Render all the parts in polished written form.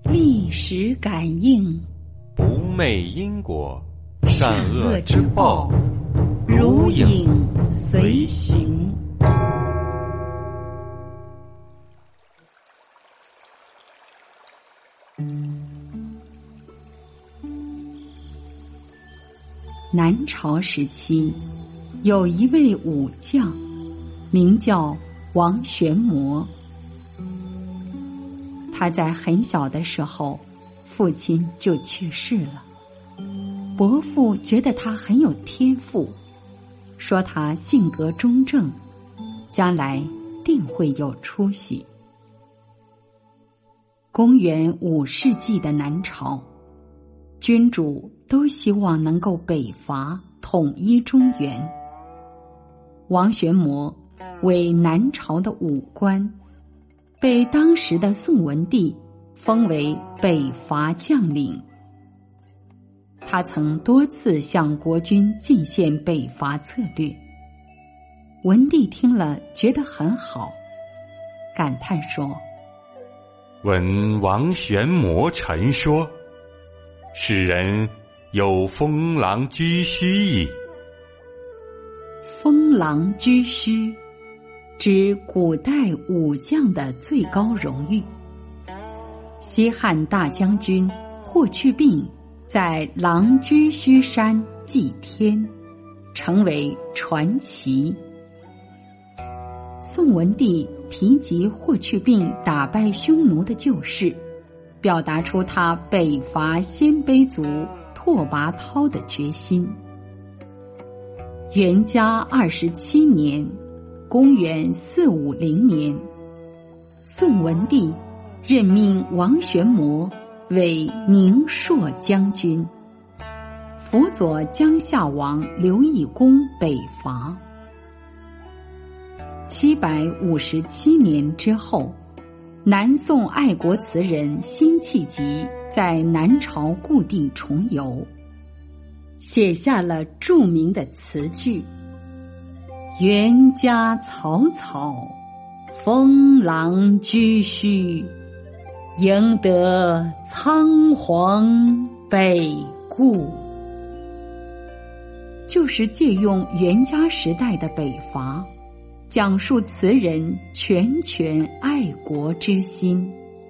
历史感应， 不昧因果，善恶之报如影随形。南朝时期，有一位武将，名叫王玄谟。他在很小的时候，父亲就去世了。伯父觉得他很有天赋，说他性格中正，将来定会有出息。公元5世纪的南朝，君主都希望能够北伐，统一中原。王玄谟为南朝的武官，被当时的宋文帝封为北伐将领。他曾多次向国君进献北伐策略，文帝听了觉得很好，感叹说： 闻王玄谟陈说，使人有封狼居胥矣。 封狼居胥指古代武将的最高荣誉。西汉大将军霍去病在狼居胥山祭天，成为传奇。宋文帝提及霍去病打败匈奴的旧事，表达出他北伐鲜卑族拓跋焘的决心。元嘉27年，公元450年，宋文帝任命王玄谟为宁朔将军，辅佐江夏王刘义恭北伐。757年之后，南宋爱国词人辛弃疾在南朝故地重游，写下了著名的词句：元嘉草草，封狼居胥，赢得仓皇北顾。就是借用元嘉时代的北伐，讲述词人拳拳爱国之心。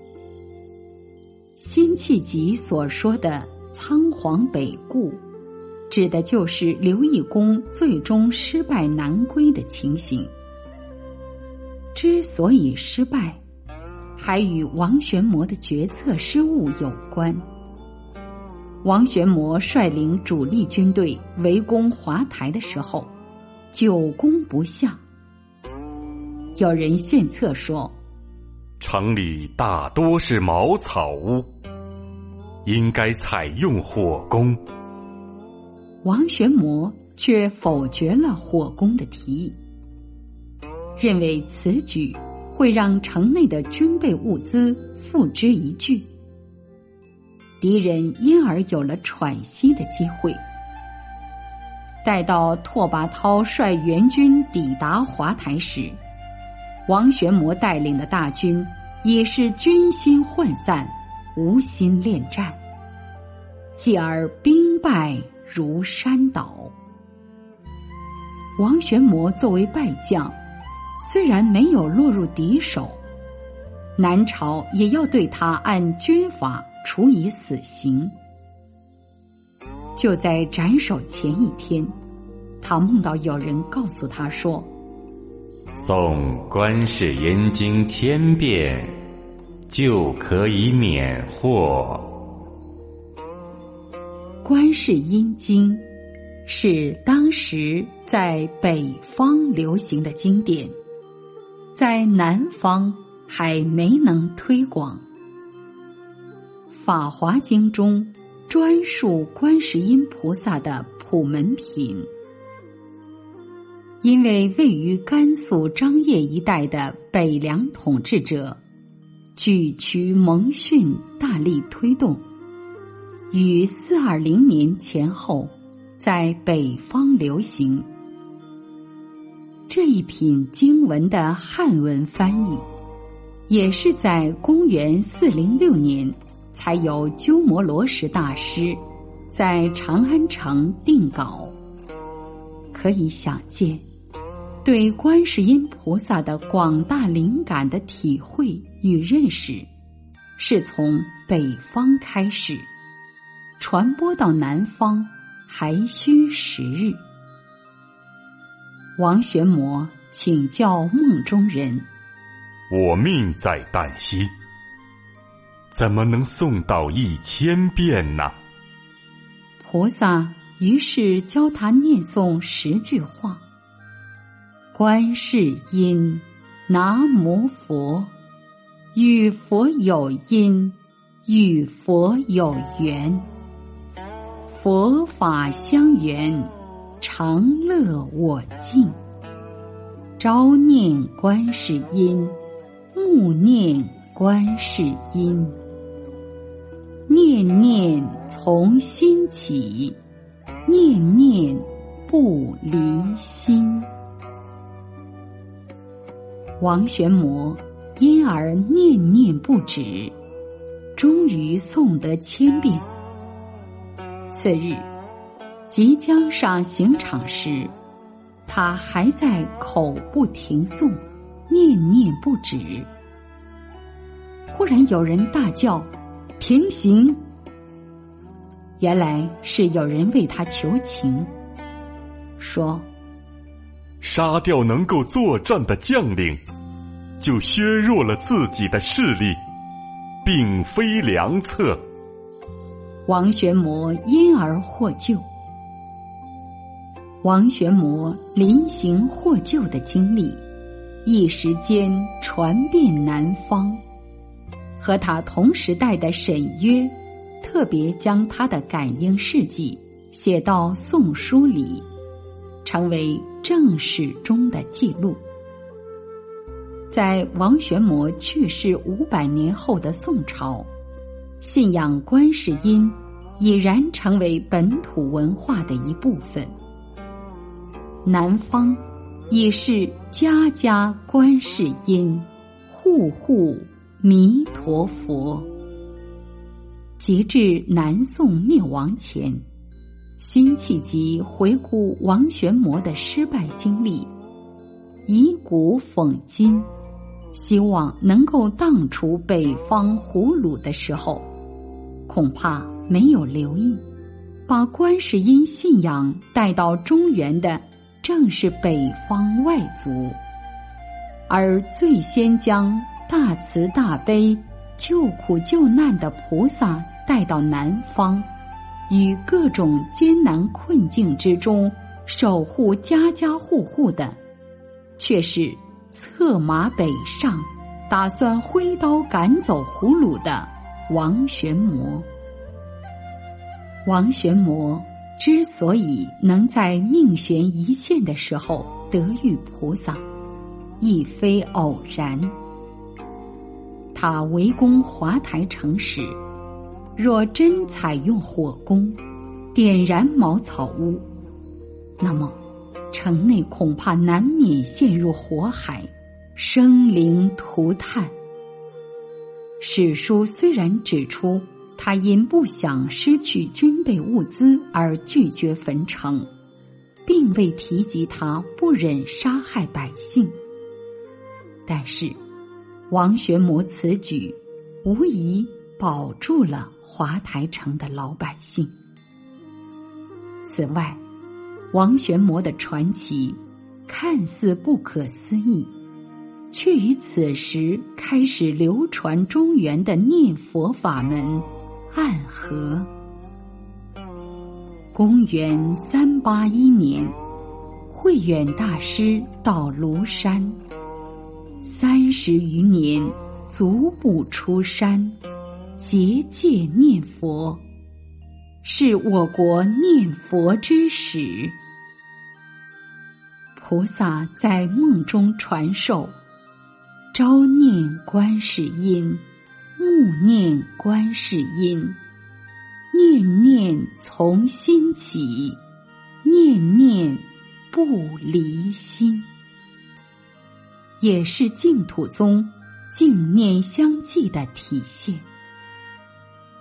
辛弃疾所说的仓皇北顾，指的就是刘义恭最终失败南归的情形。之所以失败，还与王玄谟的决策失误有关。王玄谟率领主力军队围攻华台的时候，久攻不下。有人献策说， 城里大多是茅草屋，应该采用火攻。 王玄谟却否决了火攻的提议，认为此举会让城内的军备物资付之一炬，敌人因而有了喘息的机会。待到拓跋焘率援军抵达华台时，王玄谟带领的大军已是军心涣散，无心恋战，继而兵败如山倒。王玄谟作为败将，虽然没有落入敌手，南朝也要对他按军法处以死刑。就在斩首前一天，他梦到有人告诉他说， 诵观世音经1000遍，就可以免祸。 观世音经是当时在北方流行的经典，在南方还没能推广。法华经中专述观世音菩萨的普门品。因为位于甘肃张掖一带的北凉统治者举渠蒙逊大力推动，于420年前后在北方流行。这一品经文的汉文翻译，也是在公元406年才由鸠摩罗什大师在长安城定稿。可以想见，对观世音菩萨的广大灵感的体会与认识，是从北方开始，传播到南方还需时日。王玄谟请教梦中人： 我命在旦夕，怎么能诵到1000遍呢？ 菩萨于是教他念诵10句话：观世音，南无佛，与佛有因，与佛有缘，佛法相缘，常乐我净。朝念观世音，暮念观世音，念念从心起，念念不离心。王玄谟因而念念不止，终于诵得1000遍。次日，即将上刑场时，他还在口不停诵，念念不止。忽然有人大叫：停刑！原来是有人为他求情，说： 杀掉能够作战的将领，就削弱了自己的势力，并非良策。 王玄谟因而获救。王玄谟临刑获救的经历，一时间传遍南方。和他同时代的沈约，特别将他的感应事迹写到《宋书》里，成为正史中的记录。在王玄谟去世500年后的宋朝，信仰观世音已然成为本土文化的一部分。南方已是家家观世音，户户弥陀佛。截至南宋灭亡前，辛弃疾回顾王玄谟的失败经历，以古讽今，希望能够荡除北方胡虏的时候，恐怕没有留意，把观世音信仰带到中原的正是北方外族，而最先将大慈大悲、救苦救难的菩萨带到南方，于各种艰难困境之中守护家家户户的，却是策马北上，打算挥刀赶走胡虏的王玄谟。王玄谟之所以能在命悬一线的时候得遇菩萨，亦非偶然。他围攻华台城时，若真采用火攻，点燃茅草屋，那么城内恐怕难免陷入火海，生灵涂炭。史书虽然指出他因不想失去军备物资而拒绝焚城，并未提及他不忍杀害百姓，但是王玄谟此举无疑保住了华台城的老百姓。此外，王玄谟的传奇看似不可思议，却与此时开始流传中原的念佛法门暗合。公元381年，慧远大师到庐山，30余年足不出山，结界念佛，是我国念佛之始。菩萨在梦中传授：朝念观世音，暮念观世音，念念从心起，念念不离心，也是净土宗净念相继的体现。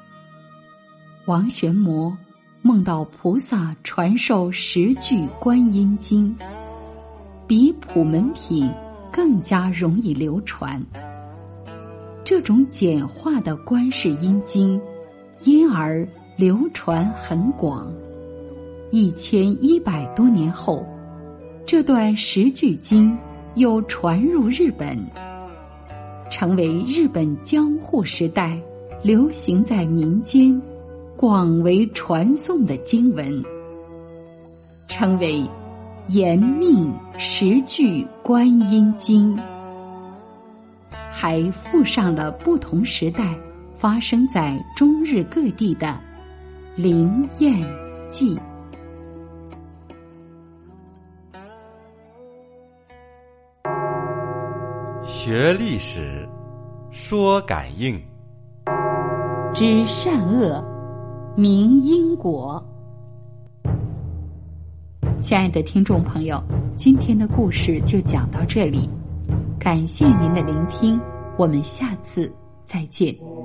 王玄谟梦到菩萨传授10句观音经，比普门品更加容易流传。这种简化的观世音经因而流传很广。1100多年后，这段10句经又传入日本，成为日本江户时代流行在民间、广为传颂的经文，称为延命10句观音经，还附上了不同时代发生在中日各地的灵验记。 学历史，说感应， 知善恶，明因果。亲爱的听众朋友，今天的故事就讲到这里，感谢您的聆听，我们下次再见。